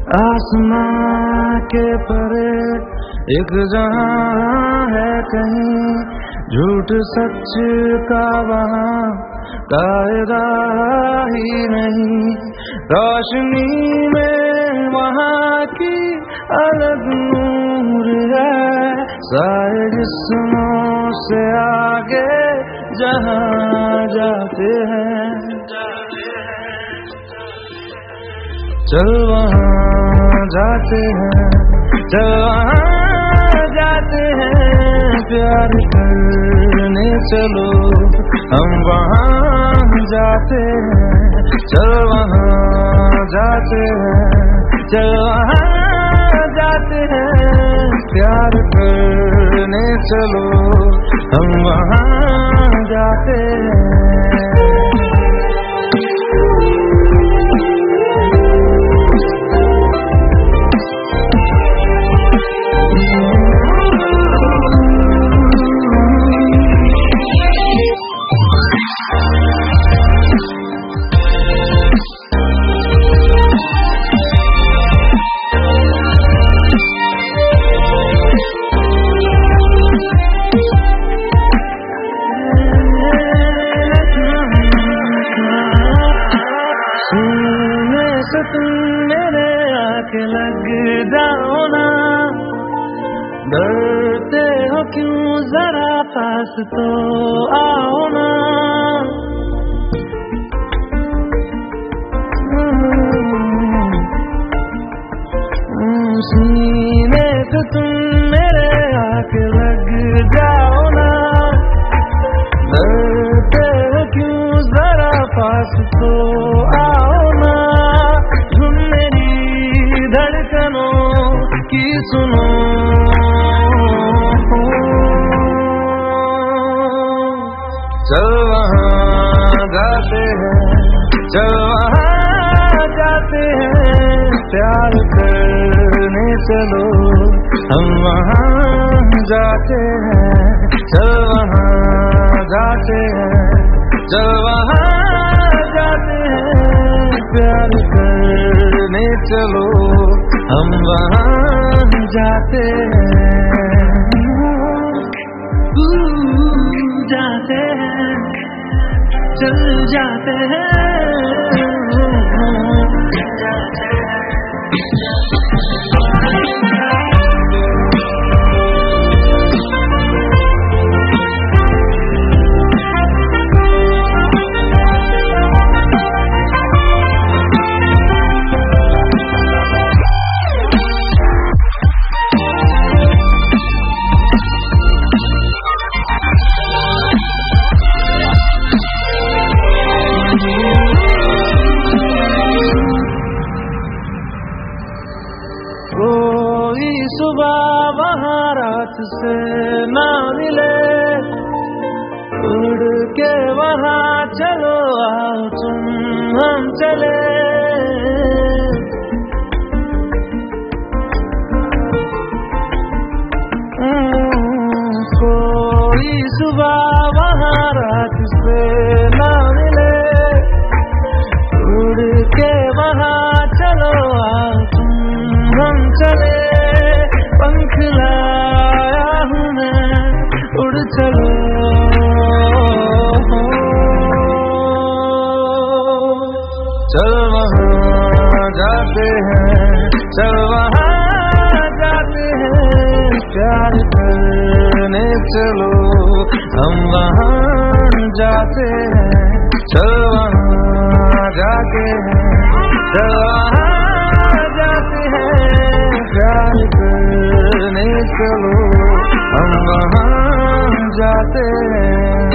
आसमां के परे एक जहां है कहीं, झूठ सच का वहां कायदा ही नहीं। रोशनी में वहां की अलग नूर है, सारे जिस्मों से आगे जहां जाते हैं। चल वहां जाते हैं, चल वहां जाते हैं, प्यार करने चलो हम वहां जाते हैं। चल वहां जाते हैं, चल वहां जाते हैं, प्यार करने चलो हम वहां जाते हैं। तुम मेरे आके लग जाओ ना, डरते हो क्यों जरा पास तो आओ ना। सीने से तुम मेरे आके लग जाओ ना, डरते हो क्यों जरा पास तो आओ ना। धड़कनों की सुनो, चल वहां जाते हैं, चल वहां जाते हैं, प्यार करने चलो हम वहां जाते हैं। चल वहां जाते हैं, चल वहां जाते हैं, प्यार करने चलो हम वहां जाते हैं। जाते हैं, चल जाते हैं। कोई सुबह वहाँ रात से ना मिले, उड़ के वहाँ चलो आओ तुम हम चले। कोई सुबह वहाँ रात से ना मिले, उड़ के वहाँ चलो आओ तुम हम चले। पंख लाया हूँ मैं, उड़ चलो। चल वहां जाते हैं, चल वहां जाते हैं, प्यार करने चलो हम वहां जाते हैं। चल वहां जाते हैं, चल वहां जाते हैं, प्यार करने चलो हम वहां जाते हैं।